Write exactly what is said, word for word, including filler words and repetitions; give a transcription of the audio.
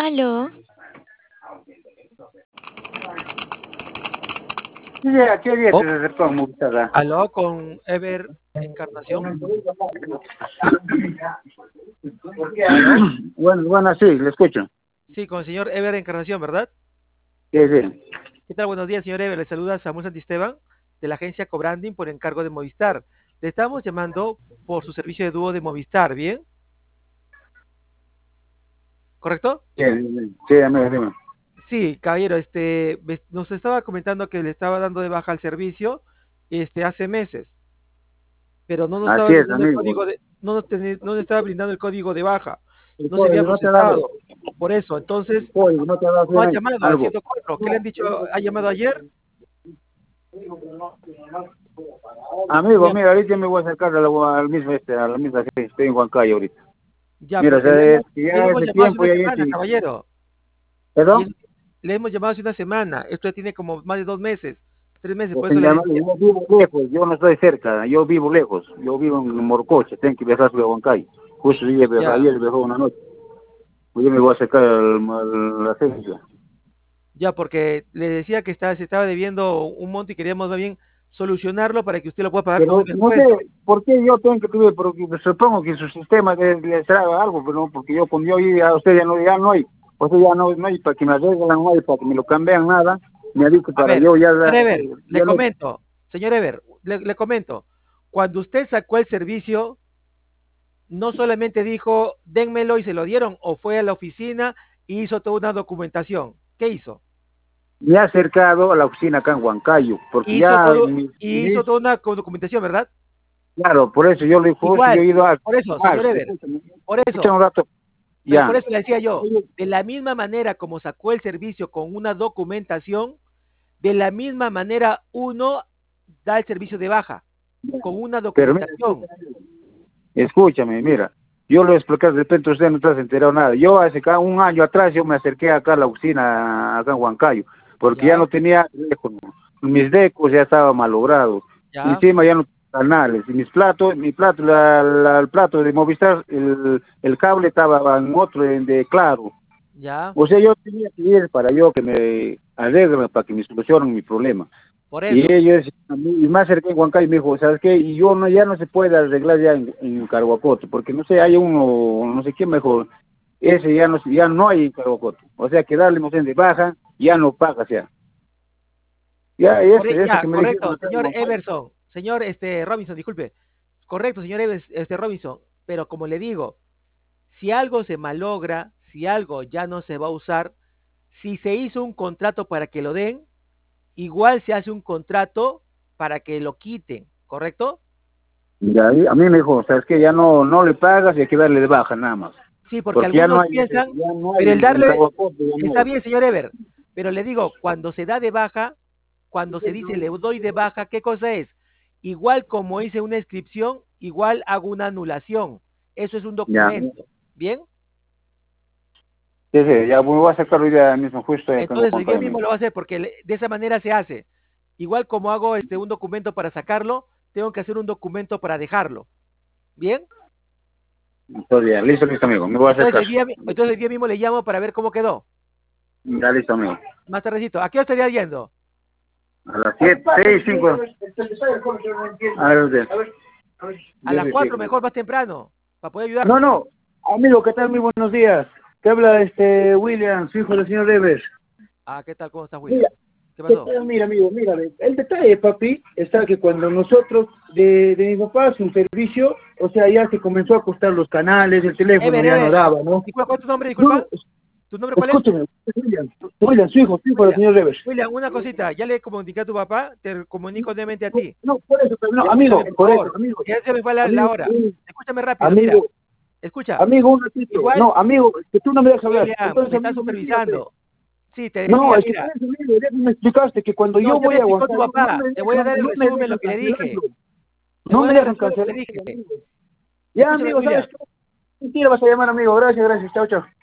Aló, Ya, ¿qué día Oh, te acercó a Movistar? aló, con Ever Encarnación. Aló, Bueno, bueno, sí, le escucho. sí, con el señor Ever Encarnación, ¿verdad? Sí, sí. ¿Qué tal? Buenos días, señor Ever. Le saluda Samuel Santisteban de la agencia Cobranding por encargo de Movistar. Le estamos llamando por su servicio de dúo de Movistar, ¿bien? ¿Correcto? Sí, sí, sí, amigo, dime. Sí, caballero, este, ves- nos estaba comentando que le estaba dando de baja al servicio, este, hace meses, pero no nos estaba Así es, brindando el amigo. código de, no nos, teni- no nos estaba brindando el código de baja, El no se había código no te ha dado, procesado. Por eso, el entonces, código no te ha dado no ha solamente llamado al algo. ciento cuatro. ¿Qué le han dicho? ¿Ha llamado ayer? Amigo, Ya, mira, ahorita me voy a acercar a la, al mismo, este, a la misma gente, estoy en Huancayo ahorita. ya, Mira, o porque sea, le es hemos, que ya le ya hemos hace llamado hace tiempo una ya yo semana, sí. caballero. Y ¿Perdón? es- le hemos llamado hace una semana. Esto ya tiene como más de dos meses, tres meses, Pues por en eso le llamada, decía. yo vivo lejos, yo no estoy cerca, yo vivo lejos, yo vivo en Morcoche, tengo que viajar a Huancayo. Justo ayer, Ya, ayer viajó una noche, pues yo me voy a acercar al, al, la agencia. ya, porque le decía que estaba, se estaba debiendo un monto y queríamos más bien solucionarlo para que usted lo pueda pagar con un Pero no sé descuento. por qué yo tengo que pedir, porque supongo que su sistema les, les traga algo, pero no, porque yo cuando yo iba a usted ya no, ya no hay, o sea, ya no, no hay para que me arreglen, no hay para que me lo cambien nada, me ha dicho A para ver, yo ya, señor ya, Ever, le ya no, comento, señor Ever, le, le comento. Cuando usted sacó el servicio, no solamente dijo, dénmelo y se lo dieron, o fue a la oficina y hizo toda una documentación. ¿Qué hizo? me ha acercado a la oficina acá en Huancayo, porque Hizo ya, todo, mi, y mi- hizo toda una co- documentación, ¿verdad? claro, por eso yo le justo yo he Igual, ido a, por eso, ah, señor Ever, escúchame, por escucha eso, un rato, pero por ya, eso le decía yo, de la misma manera como sacó el servicio con una documentación, de la misma manera uno da el servicio de baja, con una pero mira, documentación. escúchame, mira, yo lo expliqué, de repente usted no está enterado nada. Yo hace cada un año atrás yo me acerqué acá a la oficina, acá en Huancayo, porque ya Ya, no tenía teléfono. Mis decos ya estaban malogrados. ya, Encima ya no tenía canales. Y mis platos, mi plato, la, la- el plato de Movistar, el, el cable estaba en otro, en de Claro. ya, O sea, yo tenía que ir para yo que me arreglen, para que me solucionen mi problema. por Y eso. ellos, a mí, y me acerqué en Huancayo y me dijo, ¿sabes qué? Y yo no, ya no se puede arreglar ya en, en Carhuacoto, porque no sé, hay uno, no sé qué mejor, ese ya no, ya no hay en Carhuacoto. O sea, que darle moción de baja, ya no paga, o sea. Ya, Por e- ese, ese ya, que me dijeron correcto, acá en señor Huancayo. Everson, señor este Robinson, disculpe. Correcto, señor Evers- este Robinson, pero como le digo, si algo se malogra, si algo ya no se va a usar, si se hizo un contrato para que lo den, igual se hace un contrato para que lo quiten, ¿correcto? Ya, y a mí me dijo, ¿sabes qué? Ya no, no le pagas y hay que darle de baja nada más. Sí, porque Porque ya no algunos hay, piensan, ya no hay pero el en darle, Carhuacoto, ya no está hay. bien, señor Ever, pero le digo, cuando se da de baja, cuando se dice le doy de baja, ¿qué cosa es? Igual como hice una inscripción, igual hago una anulación. Eso es un Ya, documento. ¿Bien? sí, sí, ya me voy a sacar hoy día mismo, justo acá en Entonces hoy día Huancayo mismo mismo. lo va a hacer porque le- de esa manera se hace. Igual como hago este un documento para sacarlo, tengo que hacer un documento para dejarlo. ¿Bien? Entonces, ya, listo, listo, amigo, me voy a Entonces acercar. hoy día, mi- entonces hoy día mismo le llamo para ver cómo quedó. Ya, listo, amigo. Más tardecito. ¿A qué hora estaría yendo? A las siete, seis, cinco. A ver, usted. A Yo las soy cuatro fijo. mejor, más temprano, para poder No, ayudarlo. no. Amigo, ¿qué tal? Muy buenos días. Te habla este William, su hijo del señor Reves. Ah, ¿qué tal? ¿Cómo estás, Mira, William? ¿Qué ¿qué pasó? tal? Mira, amigo, mira, ve, el detalle, papi, está que cuando nosotros, de, de mi papá, su servicio, o sea, ya se comenzó a costar los canales, el teléfono Ever, ya no Ever. daba, ¿no? Disculpa, ¿cuál es tu nombre? No, Disculpa. ¿Tu nombre cuál es? escúchame, William, William, su hijo, su hijo del William. señor Reves. William, una cosita. Ya le comuniqué a tu papá, te comunico nuevamente a ti. No, por eso, pero no, Ya amigo, escúchame, por por eso, favor. amigo, Ya se me fue la, la amigo, hora. Escúchame rápido, mira. amigo, Escucha. amigo, un ratito. Igual, No, amigo, que tú no me dejas hablar. William, me Entonces, están amigo, mira, supervisando. Sí, te no, decía, es que por mira. eso, amigo, ya me explicaste que cuando No, yo ya me voy a explicó tu aguantar, no papá. me Te voy a dejan, dar el no me resumen de lo dejan que le dije. cancelarlo. Te No voy a me dar el dejan resumen de lo que le cancelarlo, dije. amigo. Ya, Escúchame, amigo, William. ¿sabes qué? Mentira, vas a llamar, amigo. Gracias, gracias. Chao, chao.